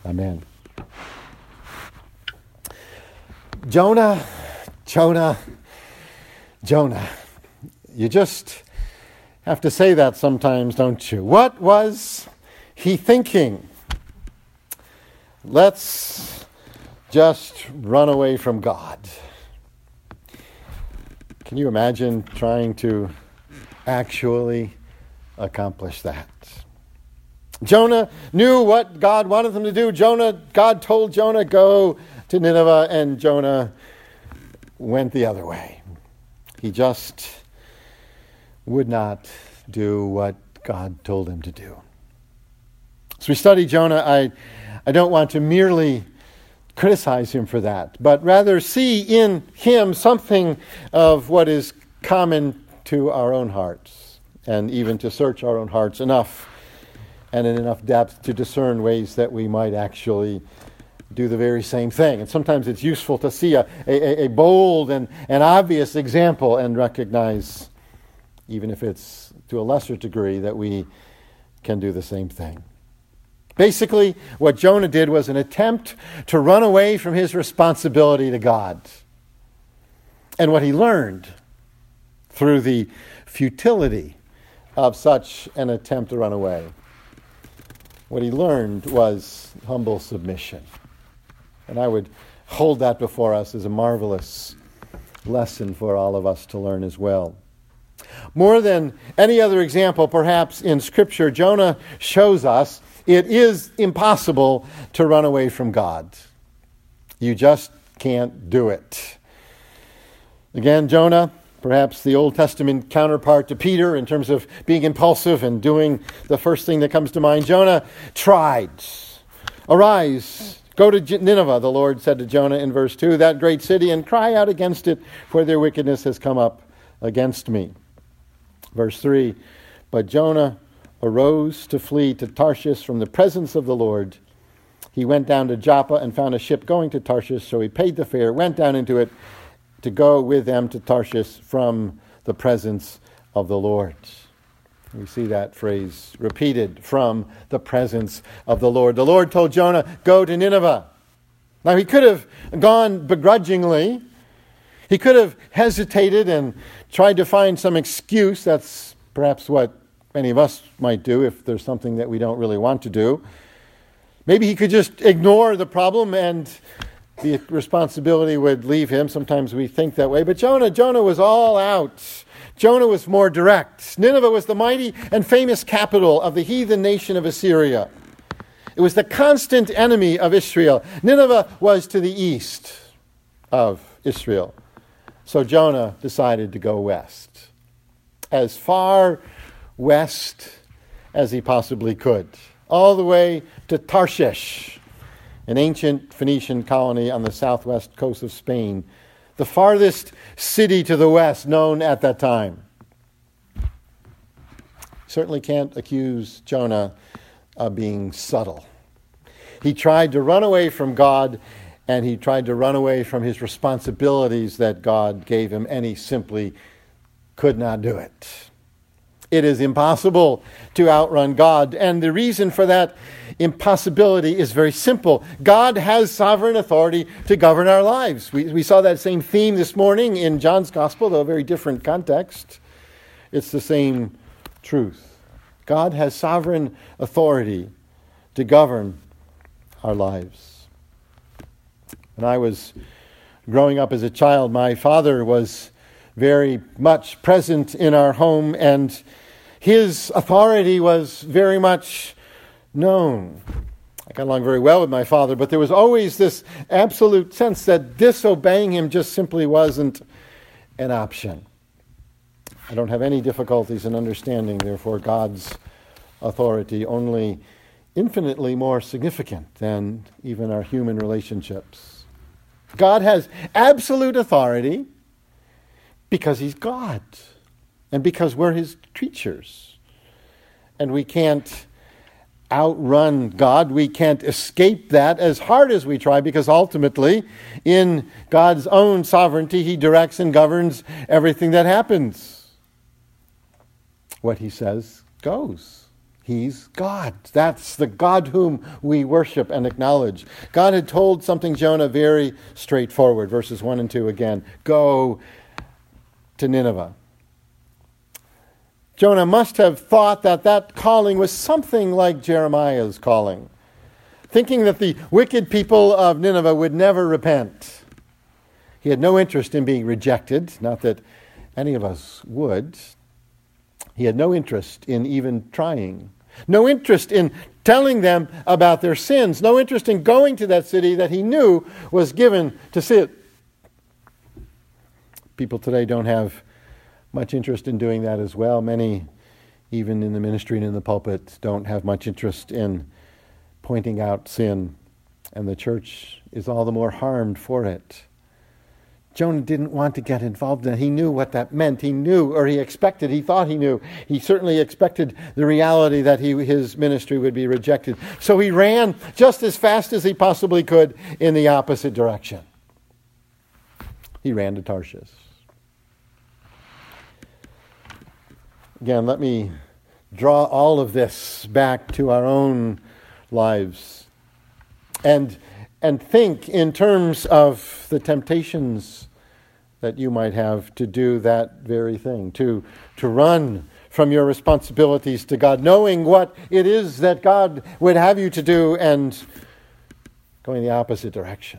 Amen. Jonah. You just have to say that sometimes, don't you? What was he thinking? Let's just run away from God. Can you imagine trying to actually accomplish that? Jonah knew what God wanted him to do. God told Jonah, go to Nineveh, and Jonah went the other way. He just would not do what God told him to do. As we study Jonah, I don't want to merely criticize him for that, but rather see in him something of what is common to our own hearts, and even to search our own hearts enough and in enough depth to discern ways that we might actually do the very same thing. And sometimes it's useful to see a bold and obvious example and recognize, even if it's to a lesser degree, that we can do the same thing. Basically, what Jonah did was an attempt to run away from his responsibility to God. And what he learned through the futility of such an attempt to run away, what he learned was humble submission. And I would hold that before us as a marvelous lesson for all of us to learn as well. More than any other example, perhaps, in Scripture, Jonah shows us it is impossible to run away from God. You just can't do it. Again, Jonah, perhaps the Old Testament counterpart to Peter in terms of being impulsive and doing the first thing that comes to mind. Jonah tried. Arise, go to Nineveh, the Lord said to Jonah in verse 2, that great city, and cry out against it, for their wickedness has come up against me. Verse 3, but Jonah arose to flee to Tarshish from the presence of the Lord. He went down to Joppa and found a ship going to Tarshish, so he paid the fare, went down into it to go with them to Tarshish from the presence of the Lord. We see that phrase repeated, from the presence of the Lord. The Lord told Jonah, go to Nineveh. Now he could have gone begrudgingly. He could have hesitated and tried to find some excuse. That's perhaps what many of us might do if there's something that we don't really want to do. Maybe he could just ignore the problem and the responsibility would leave him. Sometimes we think that way. But Jonah was all out. Jonah was more direct. Nineveh was the mighty and famous capital of the heathen nation of Assyria. It was the constant enemy of Israel. Nineveh was to the east of Israel. So Jonah decided to go west, as far west as he possibly could, all the way to Tarshish, an ancient Phoenician colony on the southwest coast of Spain, the farthest city to the west known at that time. Certainly can't accuse Jonah of being subtle. He tried to run away from God, and he tried to run away from his responsibilities that God gave him, and he simply could not do it. It is impossible to outrun God, and the reason for that impossibility is very simple. God has sovereign authority to govern our lives. We saw that same theme this morning in John's Gospel, though a very different context. It's the same truth. God has sovereign authority to govern our lives. When I was growing up as a child, my father was very much present in our home, and his authority was very much known. I got along very well with my father, but there was always this absolute sense that disobeying him just simply wasn't an option. I don't have any difficulties in understanding, therefore, God's authority, only infinitely more significant than even our human relationships. God has absolute authority because he's God, and because we're his creatures. And we can't outrun God. We can't escape that as hard as we try, because ultimately, in God's own sovereignty, he directs and governs everything that happens. What he says goes. He's God. That's the God whom we worship and acknowledge. God had told something Jonah very straightforward. Verses 1 and 2 again. Go to Nineveh. Jonah must have thought that calling was something like Jeremiah's calling, thinking that the wicked people of Nineveh would never repent. He had no interest in being rejected, not that any of us would. He had no interest in even trying. No interest in telling them about their sins. No interest in going to that city that he knew was given to sin. People today don't have much interest in doing that as well. Many, even in the ministry and in the pulpit, don't have much interest in pointing out sin. And the church is all the more harmed for it. Jonah didn't want to get involved in it. He knew what that meant. He knew, or he expected, he thought he knew. He certainly expected the reality that his ministry would be rejected. So he ran just as fast as he possibly could in the opposite direction. He ran to Tarshish. Again, let me draw all of this back to our own lives and think in terms of the temptations that you might have to do that very thing, to run from your responsibilities to God, knowing what it is that God would have you to do and going the opposite direction.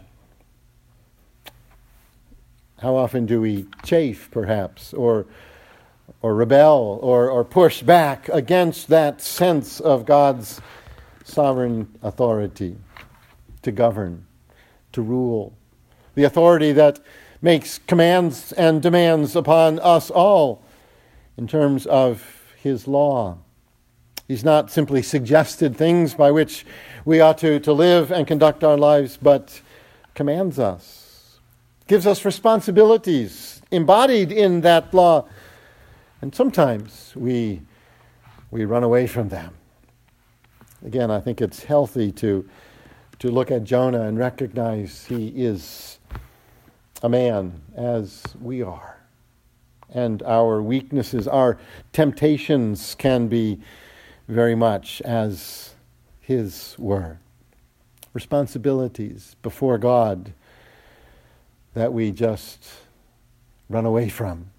How often do we chafe, perhaps, or rebel, or push back against that sense of God's sovereign authority to govern, to rule, the authority that makes commands and demands upon us all in terms of his law. He's not simply suggested things by which we ought to live and conduct our lives, but commands us, gives us responsibilities embodied in that law. And sometimes we run away from them. Again, I think it's healthy to look at Jonah and recognize he is a man as we are. And our weaknesses, our temptations can be very much as his were. Responsibilities before God that we just run away from.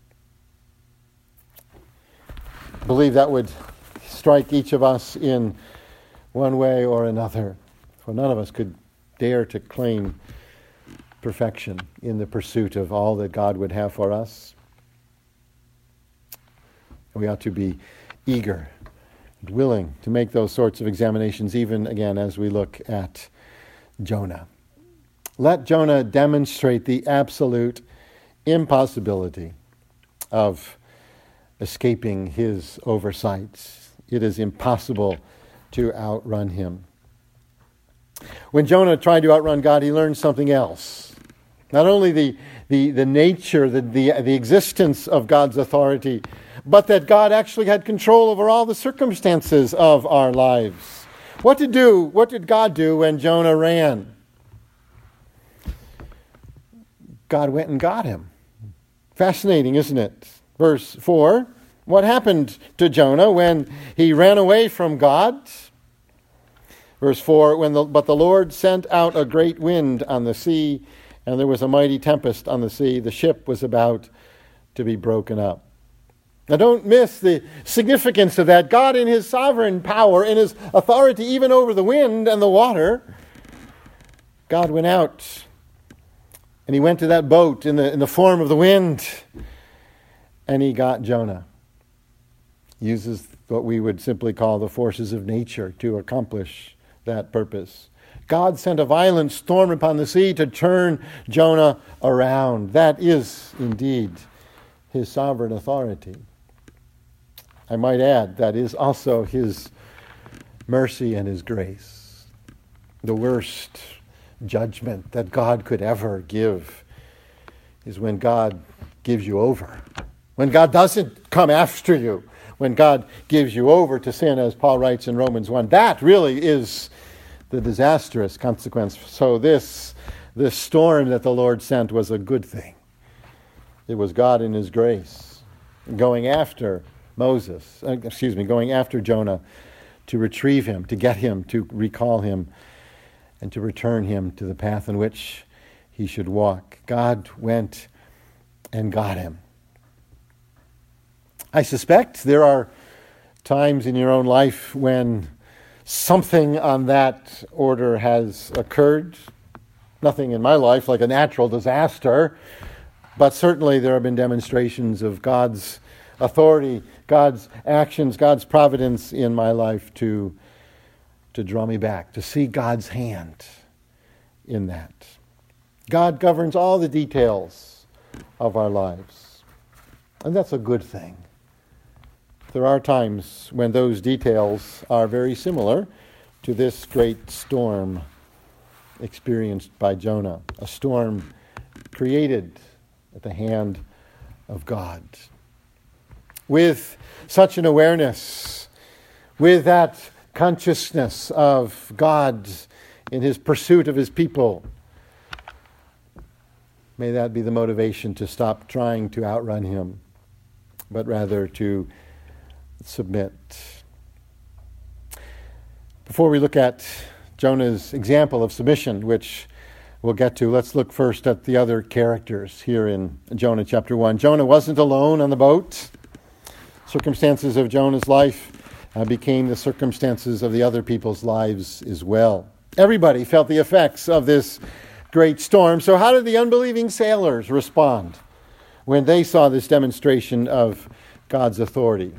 I believe that would strike each of us in one way or another. For none of us could dare to claim perfection in the pursuit of all that God would have for us. And we ought to be eager and willing to make those sorts of examinations, even again as we look at Jonah. Let Jonah demonstrate the absolute impossibility of escaping his oversights. It is impossible to outrun him. When Jonah tried to outrun God, he learned something else. Not only the nature, the existence of God's authority, but that God actually had control over all the circumstances of our lives. What did God do when Jonah ran? God went and got him. Fascinating, isn't it? Verse 4, what happened to Jonah when he ran away from God? Verse 4, but the Lord sent out a great wind on the sea, and there was a mighty tempest on the sea. The ship was about to be broken up. Now don't miss the significance of that. God in his sovereign power, in his authority even over the wind and the water, God went out and he went to that boat in the form of the wind, and he got Jonah. Uses what we would simply call the forces of nature to accomplish that purpose. God sent a violent storm upon the sea to turn Jonah around. That is indeed his sovereign authority. I might add, that is also his mercy and his grace. The worst judgment that God could ever give is when God gives you over. When God doesn't come after you. When God gives you over to sin, as Paul writes in Romans 1. That really is the disastrous consequence. So this storm that the Lord sent was a good thing. It was God in his grace going after Jonah to retrieve him, to get him, to recall him, and to return him to the path in which he should walk. God went and got him. I suspect there are times in your own life when something on that order has occurred. Nothing in my life like a natural disaster, but certainly there have been demonstrations of God's authority, God's actions, God's providence in my life to draw me back, to see God's hand in that. God governs all the details of our lives, and that's a good thing. There are times when those details are very similar to this great storm experienced by Jonah, a storm created at the hand of God. With such an awareness, with that consciousness of God in his pursuit of his people, may that be the motivation to stop trying to outrun him, but rather to submit. Before we look at Jonah's example of submission, which we'll get to, let's look first at the other characters here in Jonah chapter 1. Jonah wasn't alone on the boat. Circumstances of Jonah's life became the circumstances of the other people's lives as well. Everybody felt the effects of this great storm. So how did the unbelieving sailors respond when they saw this demonstration of God's authority?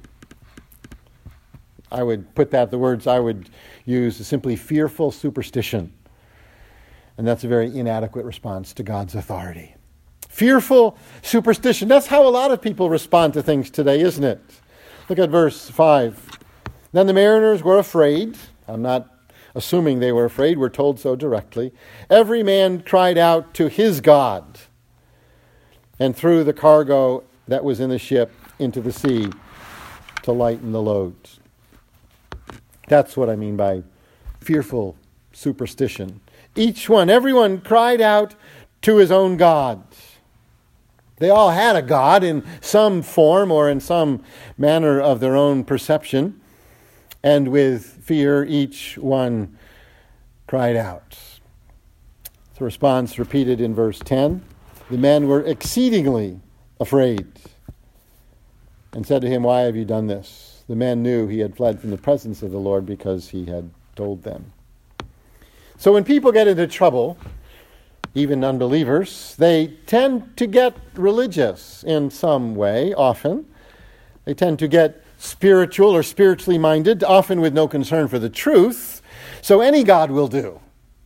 I would put that, the words I would use, is simply fearful superstition. And that's a very inadequate response to God's authority. Fearful superstition. That's how a lot of people respond to things today, isn't it? Look at verse 5. Then the mariners were afraid. I'm not assuming they were afraid. We're told so directly. Every man cried out to his God and threw the cargo that was in the ship into the sea to lighten the loads. That's what I mean by fearful superstition. Everyone cried out to his own God. They all had a God in some form or in some manner of their own perception. And with fear, each one cried out. The response repeated in verse 10. The men were exceedingly afraid and said to him, "Why have you done this?" The men knew he had fled from the presence of the Lord because he had told them. So when people get into trouble, even unbelievers, they tend to get religious in some way, often. They tend to get spiritual or spiritually minded, often with no concern for the truth. So any God will do.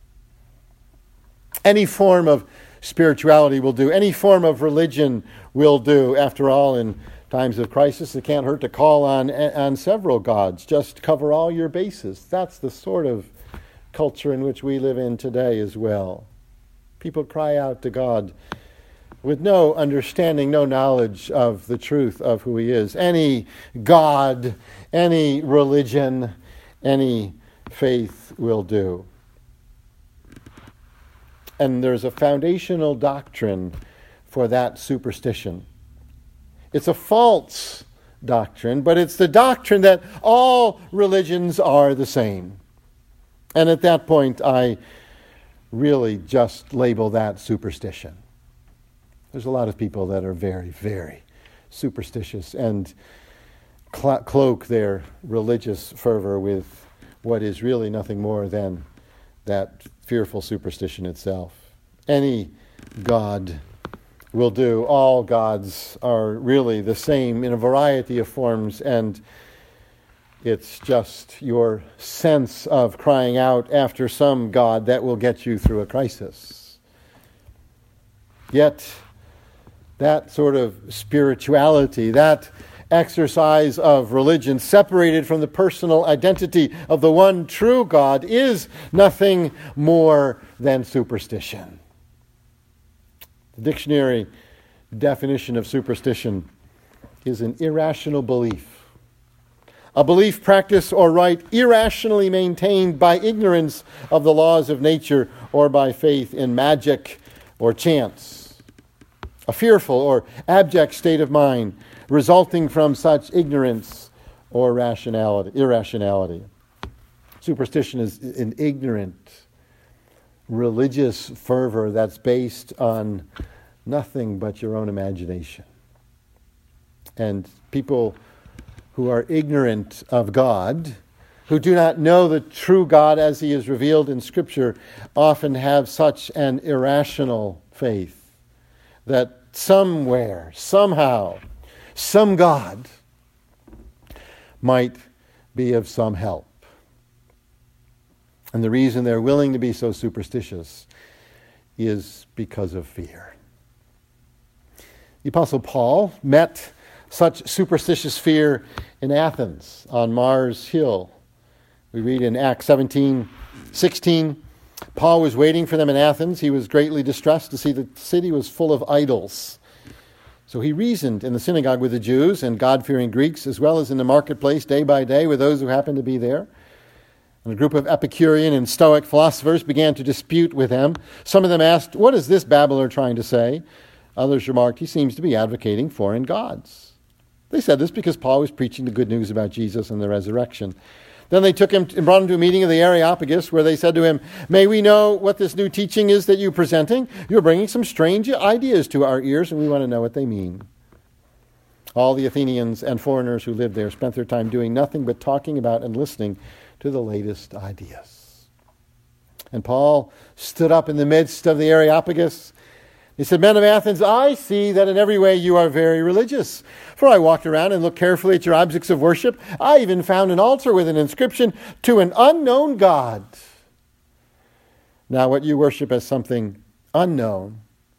Any form of spirituality will do. Any form of religion will do. After all, in times of crisis, it can't hurt to call on several gods. Just cover all your bases. That's the sort of culture in which we live in today as well. People cry out to God with no understanding, no knowledge of the truth of who he is. Any God, any religion, any faith will do. And there's a foundational doctrine for that superstition. It's a false doctrine, but it's the doctrine that all religions are the same. And at that point, I really just label that superstition. There's a lot of people that are very, very superstitious and cloak their religious fervor with what is really nothing more than that fearful superstition itself. Any God will do. All gods are really the same in a variety of forms, and it's just your sense of crying out after some God that will get you through a crisis. Yet, that sort of spirituality, that exercise of religion separated from the personal identity of the one true God, is nothing more than superstition. The dictionary definition of superstition is an irrational belief. A belief, practice, or rite irrationally maintained by ignorance of the laws of nature or by faith in magic or chance. A fearful or abject state of mind resulting from such ignorance or irrationality. Superstition is an ignorant religious fervor that's based on nothing but your own imagination. And people who are ignorant of God, who do not know the true God as he is revealed in Scripture, often have such an irrational faith that somewhere, somehow, some God might be of some help. And the reason they're willing to be so superstitious is because of fear. The Apostle Paul met such superstitious fear in Athens on Mars Hill. We read in Acts 17:16, Paul was waiting for them in Athens. He was greatly distressed to see the city was full of idols. So he reasoned in the synagogue with the Jews and God-fearing Greeks, as well as in the marketplace day by day with those who happened to be there. And a group of Epicurean and Stoic philosophers began to dispute with him. Some of them asked, "What is this babbler trying to say?" Others remarked, "He seems to be advocating foreign gods." They said this because Paul was preaching the good news about Jesus and the resurrection. Then they took him and brought him to a meeting of the Areopagus, where they said to him, "May we know what this new teaching is that you're presenting? You're bringing some strange ideas to our ears, and we want to know what they mean." All the Athenians and foreigners who lived there spent their time doing nothing but talking about and listening to the latest ideas. And Paul stood up in the midst of the Areopagus. He said, "Men of Athens, I see that in every way you are very religious. For I walked around and looked carefully at your objects of worship. I even found an altar with an inscription, 'To an unknown God.' Now what you worship as something unknown,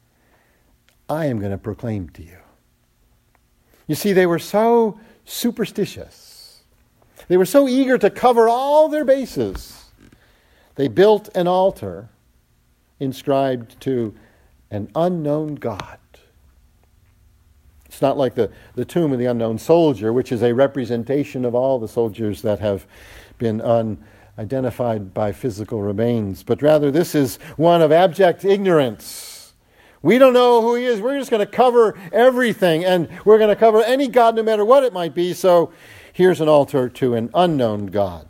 I am going to proclaim to you." You see, they were so superstitious. They were so eager to cover all their bases. They built an altar inscribed to an unknown God. It's not like the tomb of the unknown soldier, which is a representation of all the soldiers that have been unidentified by physical remains, but rather this is one of abject ignorance. We don't know who he is. We're just going to cover everything, and we're going to cover any God no matter what it might be. So here's an altar to an unknown God.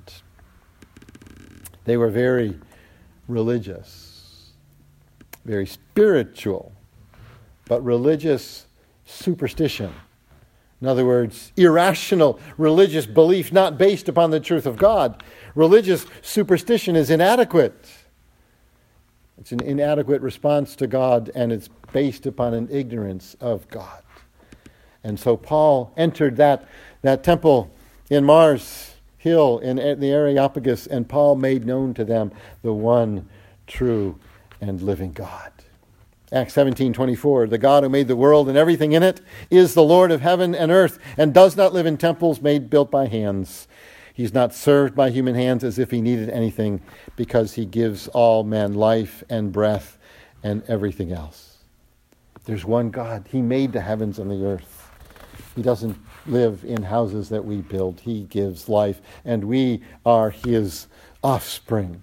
They were very religious, very spiritual, but religious superstition. In other words, irrational religious belief not based upon the truth of God. Religious superstition is inadequate. It's an inadequate response to God, and it's based upon an ignorance of God. And so Paul entered that temple in Mars Hill in the Areopagus, and Paul made known to them the one true and living God. Acts 17:24, "The God who made the world and everything in it is the Lord of heaven and earth, and does not live in temples built by hands. He's not served by human hands as if he needed anything, because he gives all men life and breath and everything else." There's one God. He made the heavens and the earth. He doesn't live in houses that we build. He gives life, and we are his offspring.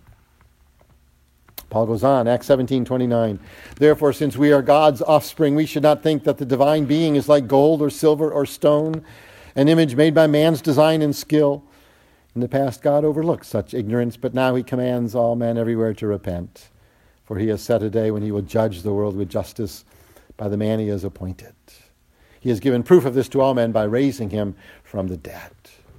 Paul goes on, Acts 17:29, "Therefore, since we are God's offspring, we should not think that the divine being is like gold or silver or stone, an image made by man's design and skill. In the past, God overlooked such ignorance, but now he commands all men everywhere to repent. For he has set a day when he will judge the world with justice by the man he has appointed. He has given proof of this to all men by raising him from the dead."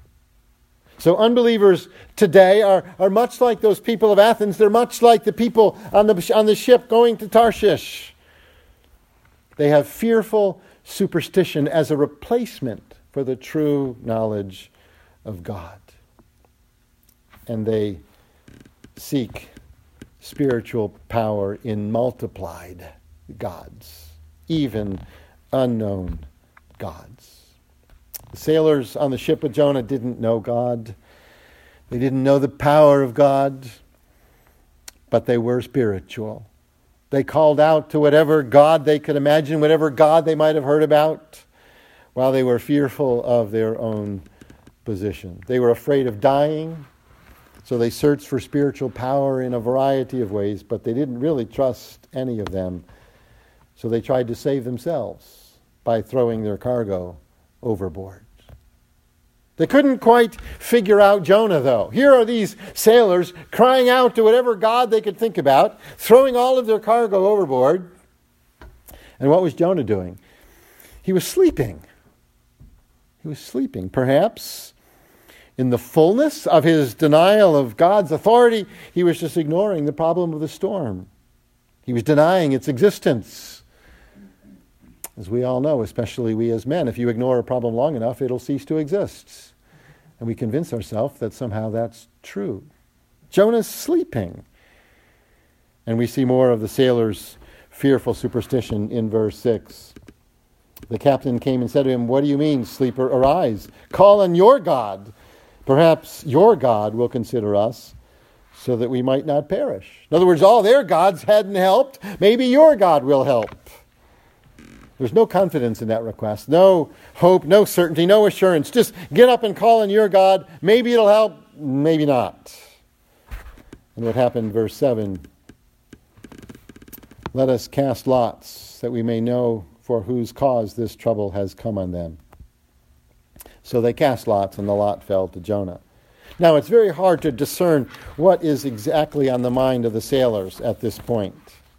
So unbelievers today are much like those people of Athens. They're much like the people on the ship going to Tarshish. They have fearful superstition as a replacement for the true knowledge of God. And they seek spiritual power in multiplied gods, even unknown gods. The sailors on the ship with Jonah didn't know God. They didn't know the power of God, but they were spiritual. They called out to whatever God they could imagine, whatever God they might have heard about, while they were fearful of their own position. They were afraid of dying, so they searched for spiritual power in a variety of ways, but they didn't really trust any of them. So they tried to save themselves by throwing their cargo overboard. They couldn't quite figure out Jonah, though. Here are these sailors crying out to whatever god they could think about, throwing all of their cargo overboard. And what was Jonah doing? He was sleeping. He was sleeping. Perhaps in the fullness of his denial of God's authority, he was just ignoring the problem of the storm. He was denying its existence. As we all know, especially we as men, if you ignore a problem long enough, it'll cease to exist. And we convince ourselves that somehow that's true. Jonah's sleeping. And we see more of the sailors' fearful superstition in verse 6. The captain came and said to him, "What do you mean, sleeper? Arise, call on your God. Perhaps your God will consider us so that we might not perish." In other words, all their gods hadn't helped. Maybe your God will help. There's no confidence in that request, no hope, no certainty, no assurance. Just get up and call on your God. Maybe it'll help, maybe not. And what happened, verse 7, "Let us cast lots that we may know for whose cause this trouble has come on them." So they cast lots, and the lot fell to Jonah. Now, it's very hard to discern what is exactly on the mind of the sailors at this point.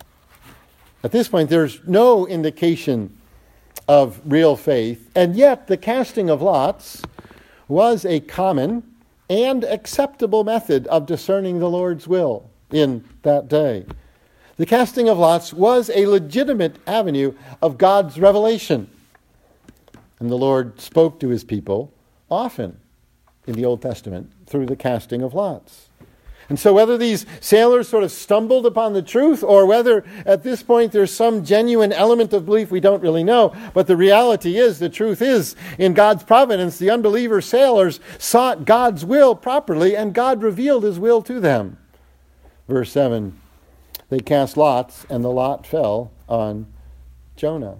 At this point, there's no indication of real faith, and yet the casting of lots was a common and acceptable method of discerning the Lord's will in that day. The casting of lots was a legitimate avenue of God's revelation. And the Lord spoke to his people often in the Old Testament through the casting of lots. And so whether these sailors sort of stumbled upon the truth or whether at this point there's some genuine element of belief, we don't really know. But the reality is, the truth is, in God's providence, the unbeliever sailors sought God's will properly and God revealed his will to them. Verse 7, they cast lots and the lot fell on Jonah.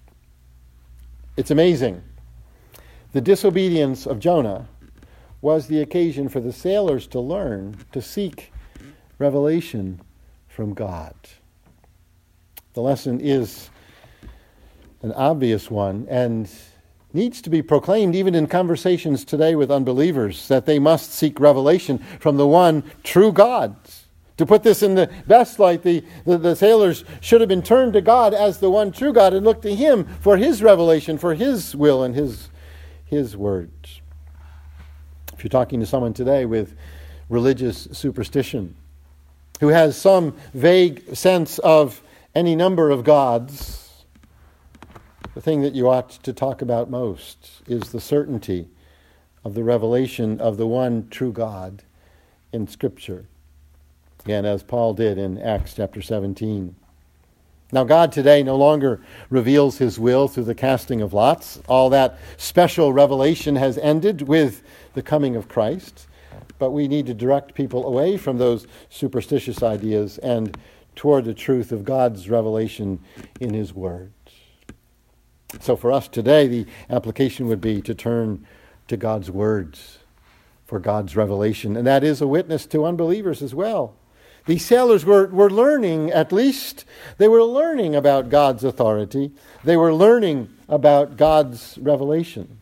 It's amazing. The disobedience of Jonah was the occasion for the sailors to learn to seek revelation from God. The lesson is an obvious one and needs to be proclaimed even in conversations today with unbelievers, that they must seek revelation from the one true God. To put this in the best light, the sailors should have been turned to God as the one true God and looked to him for his revelation, for his will and his words. If you're talking to someone today with religious superstition, who has some vague sense of any number of gods, the thing that you ought to talk about most is the certainty of the revelation of the one true God in Scripture. Again, as Paul did in Acts chapter 17. Now, God today no longer reveals his will through the casting of lots. All that special revelation has ended with the coming of Christ. But we need to direct people away from those superstitious ideas and toward the truth of God's revelation in his word. So for us today, the application would be to turn to God's words for God's revelation. And that is a witness to unbelievers as well. These sailors were learning, at least, they were learning about God's authority. They were learning about God's revelation.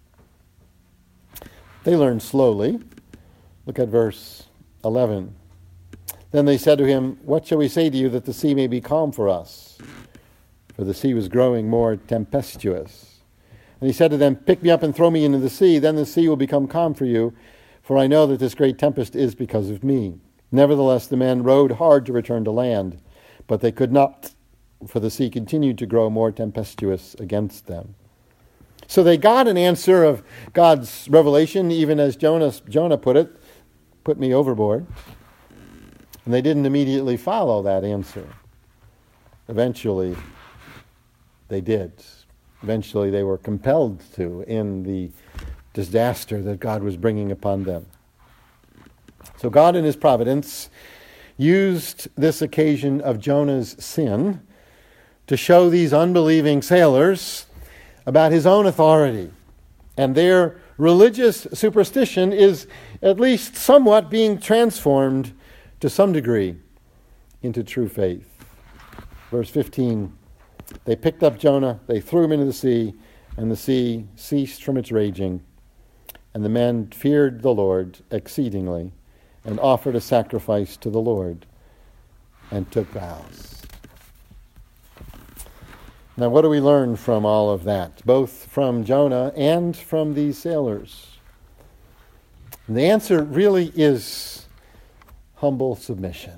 They learned slowly. Look at verse 11. Then they said to him, "What shall we say to you that the sea may be calm for us?" For the sea was growing more tempestuous. And he said to them, "Pick me up and throw me into the sea, then the sea will become calm for you, for I know that this great tempest is because of me." Nevertheless, the men rowed hard to return to land, but they could not, for the sea continued to grow more tempestuous against them. So they got an answer of God's revelation, even as Jonah put it, "Put me overboard." And they didn't immediately follow that answer. Eventually, they did. Eventually, they were compelled to in the disaster that God was bringing upon them. So God in his providence used this occasion of Jonah's sin to show these unbelieving sailors about his own authority. And their religious superstition is at least somewhat being transformed to some degree into true faith. Verse 15, they picked up Jonah, they threw him into the sea, and the sea ceased from its raging, And the men feared the Lord exceedingly, and offered a sacrifice to the Lord, and took vows. Now, what do we learn from all of that, both from Jonah and from these sailors? And the answer really is humble submission.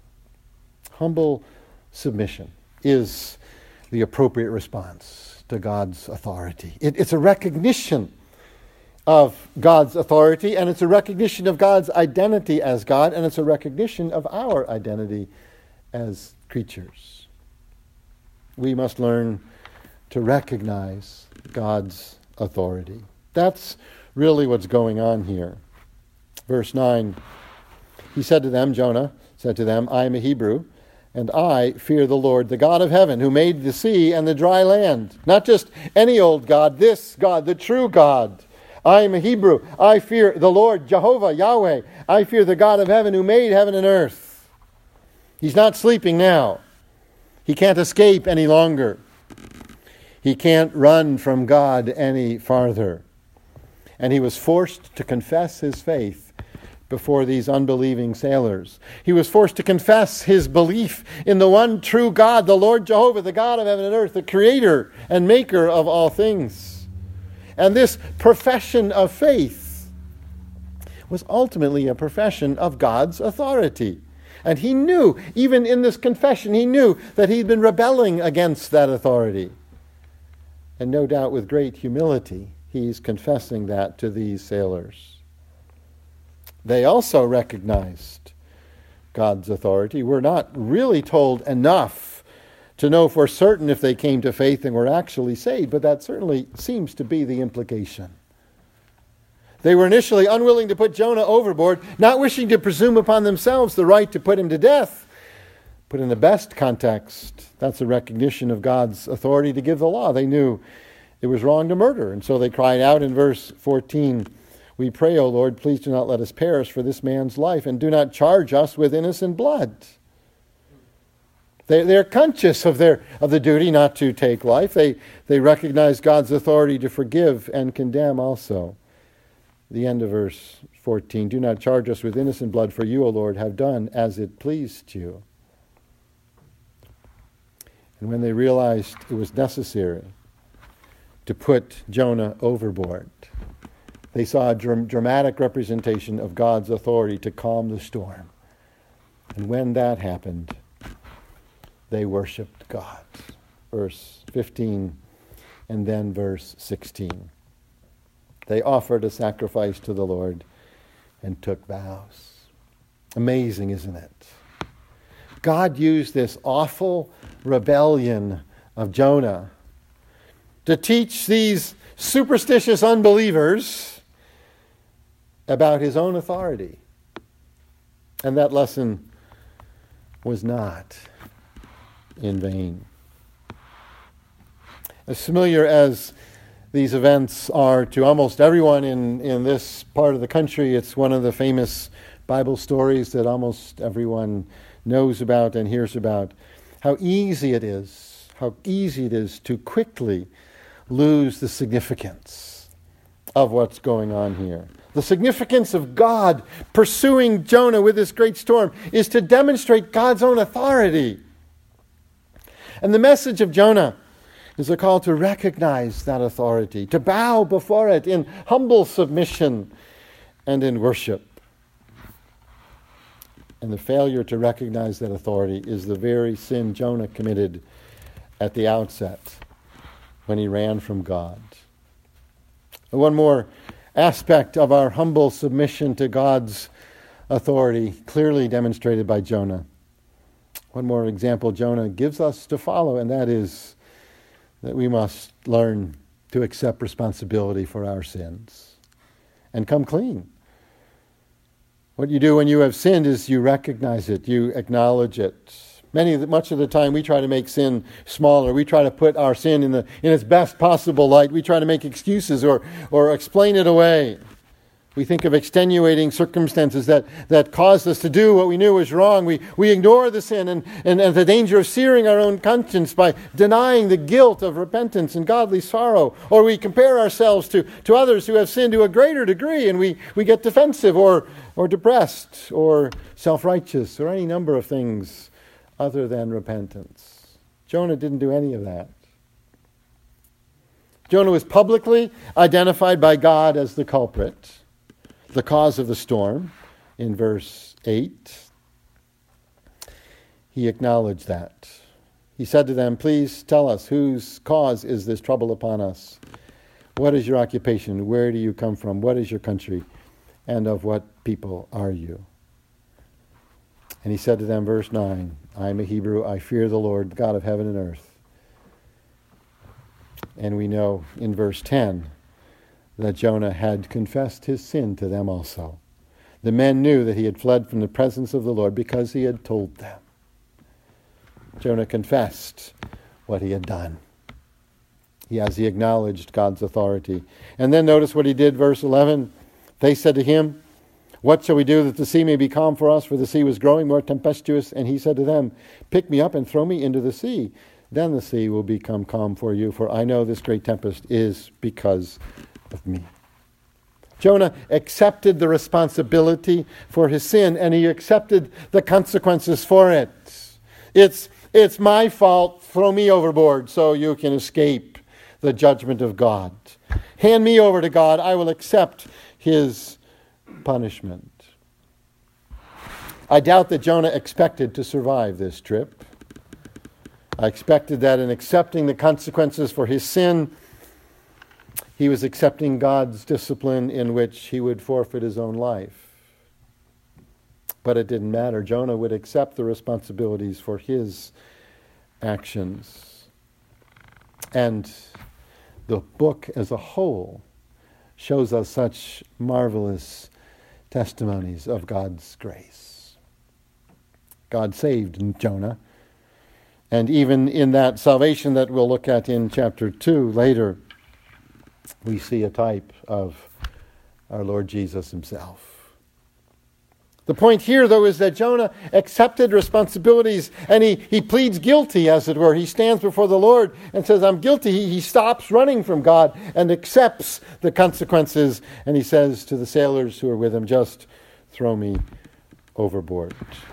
Humble submission is the appropriate response to God's authority. It's a recognition of God's authority, and it's a recognition of God's identity as God, and it's a recognition of our identity as creatures. We must learn to recognize God's authority. That's really what's going on here. Verse 9, he said to them, Jonah said to them, I am a Hebrew, and I fear the Lord, the God of heaven, who made the sea and the dry land. Not just any old God, this God, the true God. I am a Hebrew. I fear the Lord, Jehovah, Yahweh. I fear the God of heaven who made heaven and earth. He's not sleeping now. He can't escape any longer. He can't run from God any farther. And he was forced to confess his faith before these unbelieving sailors. He was forced to confess his belief in the one true God, the Lord Jehovah, the God of heaven and earth, the creator and maker of all things. And this profession of faith was ultimately a profession of God's authority. And he knew, even in this confession, he knew that he'd been rebelling against that authority. And no doubt with great humility, he's confessing that to these sailors. They also recognized God's authority. We're not really told enough to know for certain if they came to faith and were actually saved, but that certainly seems to be the implication. They were initially unwilling to put Jonah overboard, not wishing to presume upon themselves the right to put him to death. But in the best context, that's a recognition of God's authority to give the law. They knew it was wrong to murder, and so they cried out in verse 14, we pray, O Lord, please do not let us perish for this man's life, and do not charge us with innocent blood. They're conscious of the duty not to take life. They recognize God's authority to forgive and condemn also. The end of verse 14, do not charge us with innocent blood, for you, O Lord, have done as it pleased you. And when they realized it was necessary to put Jonah overboard, they saw a dramatic representation of God's authority to calm the storm. And when that happened, they worshipped God. Verse 15 and then verse 16. They offered a sacrifice to the Lord and took vows. Amazing, isn't it? God used this awful rebellion of Jonah to teach these superstitious unbelievers about his own authority. And that lesson was not in vain. As familiar as these events are to almost everyone in this part of the country, it's one of the famous Bible stories that almost everyone knows about and hears about. How easy it is to quickly lose the significance of what's going on here. The significance of God pursuing Jonah with this great storm is to demonstrate God's own authority. And the message of Jonah is a call to recognize that authority, to bow before it in humble submission and in worship. And the failure to recognize that authority is the very sin Jonah committed at the outset when he ran from God. One more aspect of our humble submission to God's authority, clearly demonstrated by Jonah. One more example Jonah gives us to follow, and that is that we must learn to accept responsibility for our sins and come clean. What you do when you have sinned is you recognize it, you acknowledge it. Much of the time we try to make sin smaller. We try to put our sin in its best possible light. We try to make excuses or explain it away. We think of extenuating circumstances that caused us to do what we knew was wrong. We ignore the sin and the danger of searing our own conscience by denying the guilt of repentance and godly sorrow. Or we compare ourselves to others who have sinned to a greater degree, and we get defensive or depressed or self-righteous or any number of things other than repentance. Jonah didn't do any of that. Jonah was publicly identified by God as the culprit, the cause of the storm, in verse 8. He acknowledged that. He said to them, "Please tell us, whose cause is this trouble upon us? What is your occupation? Where do you come from? What is your country? And of what people are you?" And he said to them, verse 9, "I am a Hebrew. I fear the Lord, God of heaven and earth." And we know in verse 10 that Jonah had confessed his sin to them also. The men knew that he had fled from the presence of the Lord because he had told them. Jonah confessed what he had done. He acknowledged God's authority. And then notice what he did, verse 11. They said to him, "What shall we do that the sea may be calm for us?" For the sea was growing more tempestuous. And he said to them, "Pick me up and throw me into the sea. Then the sea will become calm for you, for I know this great tempest is because of me." Jonah accepted the responsibility for his sin, and he accepted the consequences for it. It's my fault. Throw me overboard so you can escape the judgment of God. Hand me over to God. I will accept his punishment. I doubt that Jonah expected to survive this trip. I expected that in accepting the consequences for his sin, he was accepting God's discipline in which he would forfeit his own life. But it didn't matter. Jonah would accept the responsibilities for his actions. And the book as a whole shows us such marvelous testimonies of God's grace. God saved Jonah. And even in that salvation that we'll look at in chapter 2 later, we see a type of our Lord Jesus himself. The point here, though, is that Jonah accepted responsibilities and he pleads guilty, as it were. He stands before the Lord and says, "I'm guilty." He stops running from God and accepts the consequences. And he says to the sailors who are with him, "Just throw me overboard."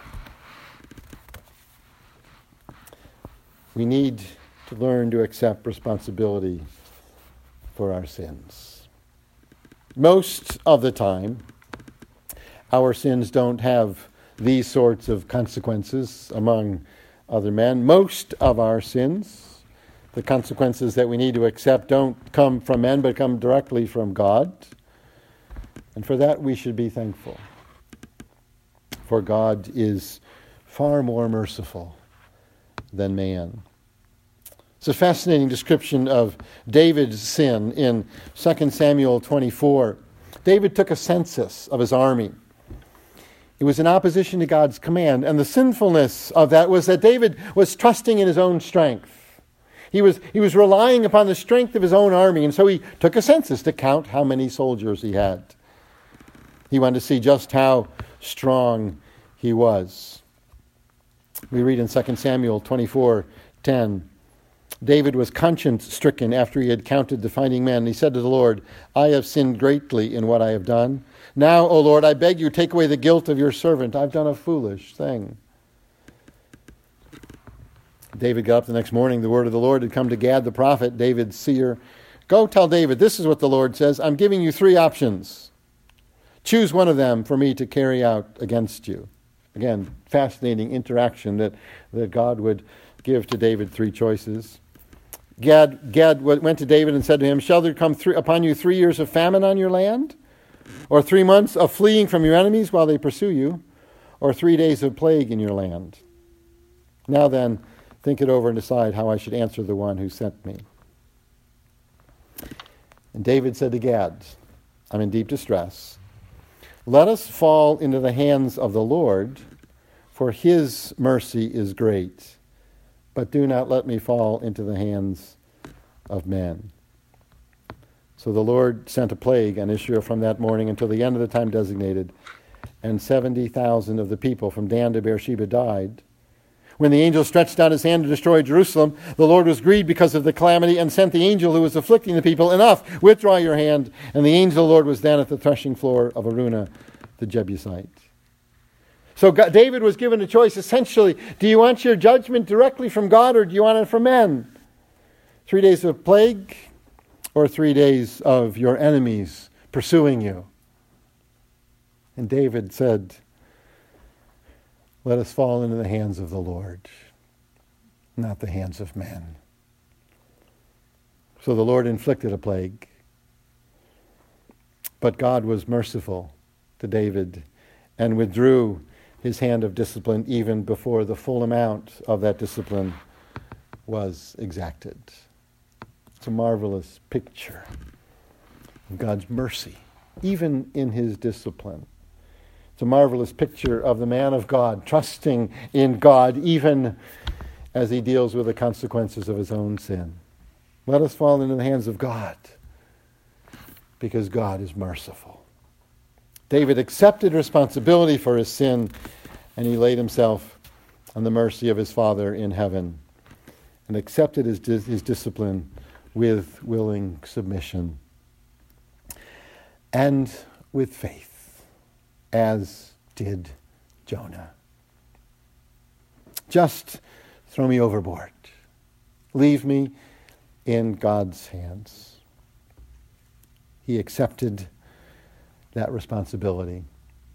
We need to learn to accept responsibility for our sins. Most of the time, our sins don't have these sorts of consequences among other men. Most of our sins, the consequences that we need to accept, don't come from men, but come directly from God. And for that we should be thankful. For God is far more merciful than man. It's a fascinating description of David's sin in 2 Samuel 24. David took a census of his army. It was in opposition to God's command, and the sinfulness of that was that David was trusting in his own strength. He was relying upon the strength of his own army, and so he took a census to count how many soldiers he had. He wanted to see just how strong he was. We read in 2 Samuel 24:10, David was conscience-stricken after he had counted the fighting men. He said to the Lord, "I have sinned greatly in what I have done. Now, O Lord, I beg you, take away the guilt of your servant. I've done a foolish thing." David got up the next morning. The word of the Lord had come to Gad the prophet, David's seer. "Go tell David, this is what the Lord says. I'm giving you 3 options. Choose one of them for me to carry out against you." Again, fascinating interaction that God would give to David 3 choices. Gad went to David and said to him, "Shall there come upon you 3 years of famine on your land? Or 3 months of fleeing from your enemies while they pursue you? Or 3 days of plague in your land? Now then, think it over and decide how I should answer the one who sent me." And David said to Gad, "I'm in deep distress. Let us fall into the hands of the Lord, for his mercy is great. But do not let me fall into the hands of men." So the Lord sent a plague on Israel from that morning until the end of the time designated, and 70,000 of the people from Dan to Beersheba died. When the angel stretched out his hand to destroy Jerusalem, the Lord was grieved because of the calamity and sent the angel who was afflicting the people, "Enough, withdraw your hand." And the angel of the Lord was then at the threshing floor of Araunah the Jebusite. So David was given a choice, essentially. Do you want your judgment directly from God, or do you want it from men? 3 days of plague, or 3 days of your enemies pursuing you? And David said, let us fall into the hands of the Lord, not the hands of men. So the Lord inflicted a plague. But God was merciful to David and withdrew his hand of discipline even before the full amount of that discipline was exacted. It's a marvelous picture of God's mercy, even in his discipline. It's a marvelous picture of the man of God, trusting in God, even as he deals with the consequences of his own sin. Let us fall into the hands of God, because God is merciful. David accepted responsibility for his sin, and he laid himself on the mercy of his Father in heaven, and accepted his discipline with willing submission and with faith, as did Jonah. Just throw me overboard. Leave me in God's hands. He accepted that responsibility,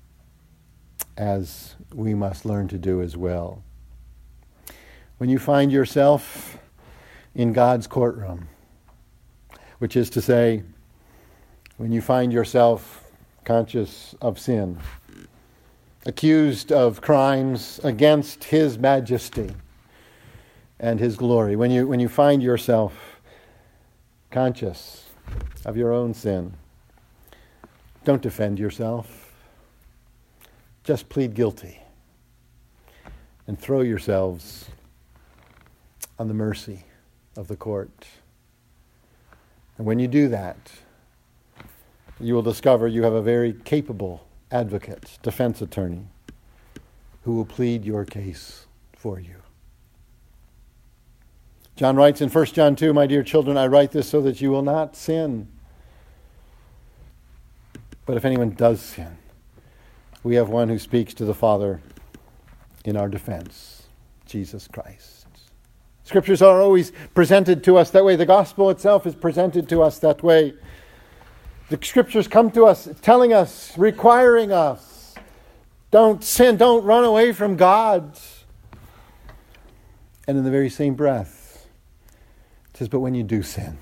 as we must learn to do as well. When you find yourself in God's courtroom, which is to say, when you find yourself conscious of sin, accused of crimes against his majesty and his glory, when you find yourself conscious of your own sin, don't defend yourself. Just plead guilty and throw yourselves on the mercy of the court. And when you do that, you will discover you have a very capable advocate, defense attorney, who will plead your case for you. John writes in 1 John 2, "My dear children, I write this so that you will not sin. But if anyone does sin, we have one who speaks to the Father in our defense, Jesus Christ." Scriptures are always presented to us that way. The gospel itself is presented to us that way. The Scriptures come to us telling us, requiring us, don't sin, don't run away from God. And in the very same breath, it says, but when you do sin,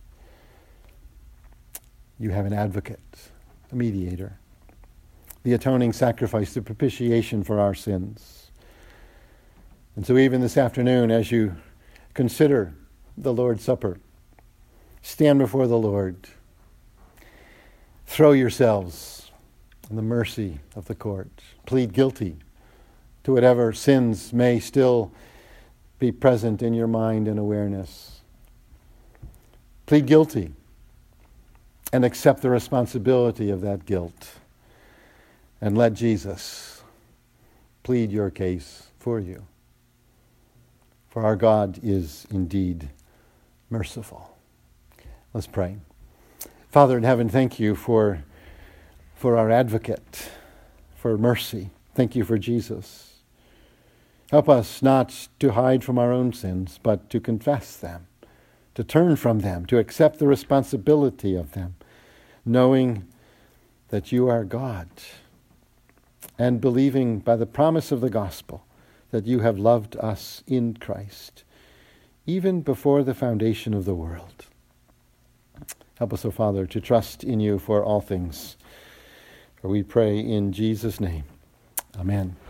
you have an advocate, a mediator, the atoning sacrifice, the propitiation for our sins. And so even this afternoon, as you consider the Lord's Supper, stand before the Lord, throw yourselves in the mercy of the court, plead guilty to whatever sins may still be present in your mind and awareness. Plead guilty and accept the responsibility of that guilt, and let Jesus plead your case for you. For our God is indeed merciful. Let's pray. Father in heaven, thank you for our advocate, for mercy. Thank you for Jesus. Help us not to hide from our own sins, but to confess them, to turn from them, to accept the responsibility of them, knowing that you are God, and believing by the promise of the gospel that you have loved us in Christ, even before the foundation of the world. Help us, O Father, to trust in you for all things. For we pray in Jesus' name. Amen.